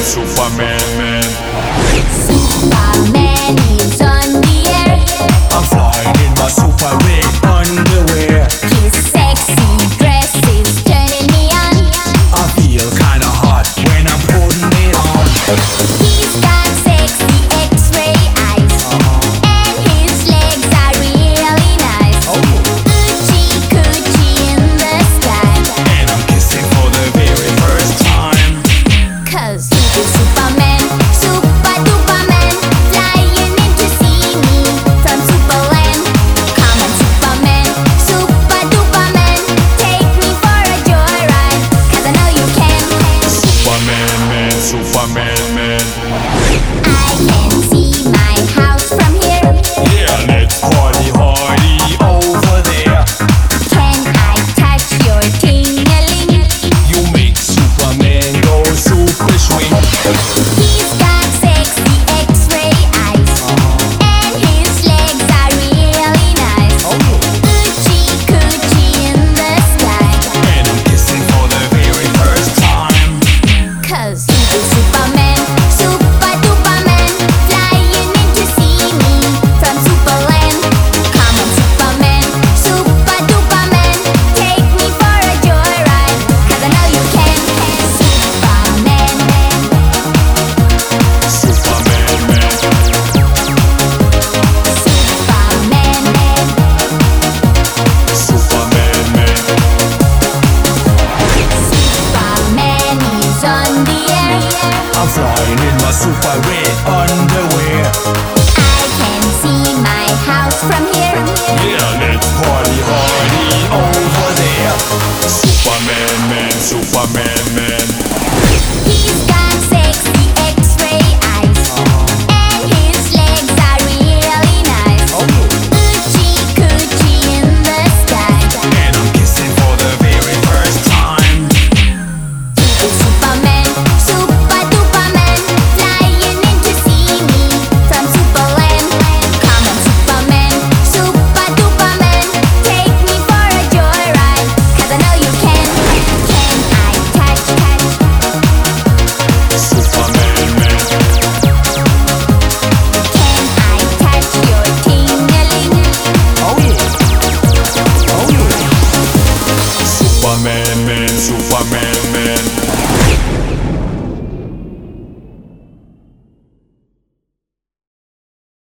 Superman. Superman is on the air. I'm flying in my super red underwear. His sexy dress is turning me on. I feel kinda hot when I'm putting it on. He's got sexy X-ray eyes, and his legs are really nice. Oochie coochie in the sky, And I'm kissing for the very first time. 'cause he's Superman, super duperman, flying in to see me from Superland. Come on Superman, super duperman, take me for a joyride, 'cause I know you can. Superman, man. I can see my house from here. Yeah, let's party hardy over there. Can I touch your ting-a-ling? You make Superman go super swing. He's got sexy X-ray eyes, and his legs are really nice. Oochie coochie in the sky, And I'm kissing for the very first time. 'cause he's Superman, super duperman, flying in to see me from Superland. Come on Superman, super duperman, take me for a joyride, 'cause I know you can. Superman, Superman, man. Superman, Superman, man. Superman is on the air. I'm flying in my super red underwear. I can see my house from here. Yeah, let's party hardy